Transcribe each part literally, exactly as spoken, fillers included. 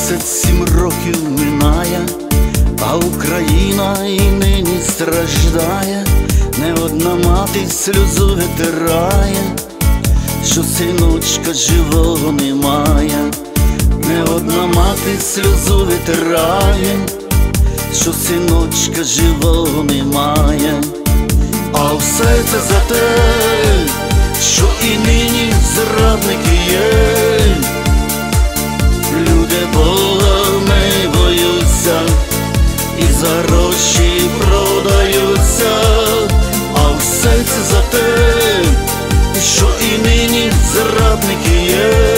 Двадцять сім років минає, а Україна і нині страждає. Не одна мати сльозу витирає, що синочка живого немає. Не одна мати сльозу витирає, що синочка живого немає. А все це за те, що і нині зрадники є. Люди Бога не боються і за гроші продаються. А все це за те, що і нині зрадники є.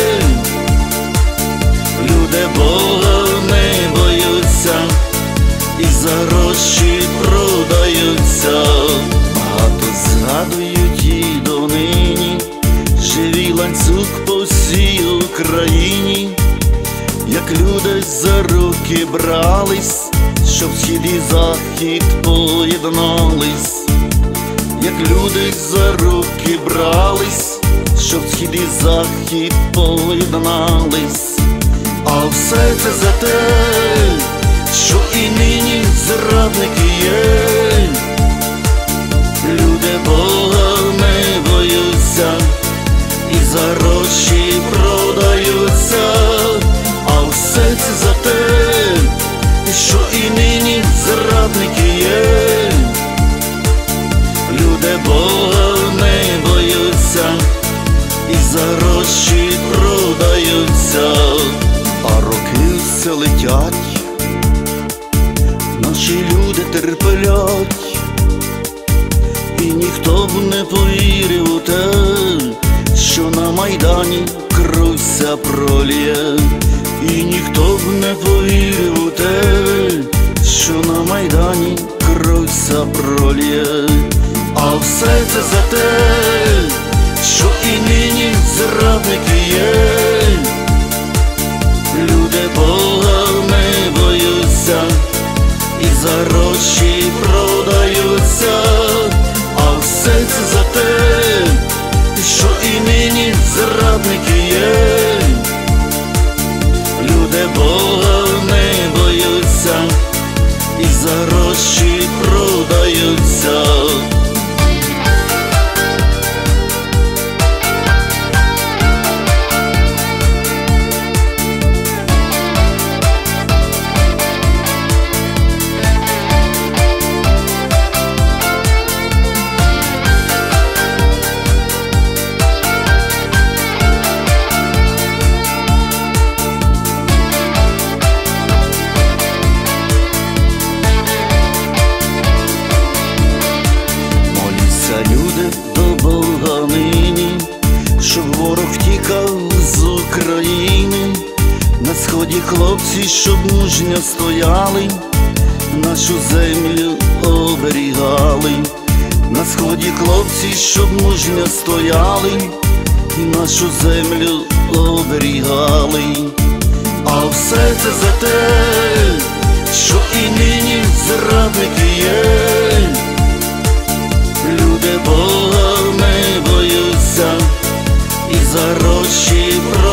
Люди Бога не боються і за гроші продаються. Багато згадують і донині живий ланцюг по всій Україні, як люди за руки брались, щоб схід і захід поєднались. Як люди за руки брались, щоб схід і захід поєднались. А все це за те, що і нині зрадники є. Люди Бога не боються і за гроші продаються. А все це за те, що і нині зрадники є. Люди Бога не боються і за гроші продаються. А роки все летять, наші люди терплять, і ніхто б не повірив у те, що на Майдані кров вся пролє. І ніхто б не повірив у те, що на Майдані кров вся пролє. А все це за те, що і нині зрадники є. Люди Бога не боються і за гроші продаються. А все це за те, що і нині зрадники є. Люди Бога не боються і за гроші продаються. Люди до Бога нині, щоб ворог втікав з України. На сході хлопці, щоб мужньо стояли, нашу землю оберігали. На сході хлопці, щоб мужньо стояли, і нашу землю оберігали. А все це за те, що і нині зрадники є. Люди Бога не боються і за гроші продаються.